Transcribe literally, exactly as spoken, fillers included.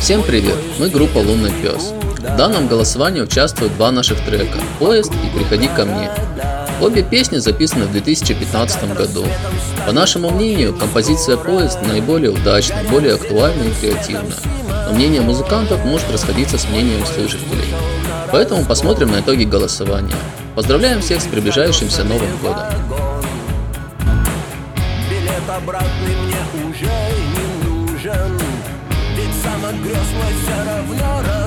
Всем привет, мы группа Лунный Пес. В данном голосовании участвуют два наших трека «Поезд» и «Приходи ко мне». Обе песни записаны в две тысячи пятнадцатом году. По нашему мнению, композиция «Поезд» наиболее удачна, более актуальна и креативна. Но мнение музыкантов может расходиться с мнением слушателей. Поэтому посмотрим на итоги голосования. Поздравляем всех с приближающимся Новым годом! Билет обратный мне уже не нужен, ведь замок грез мой все равно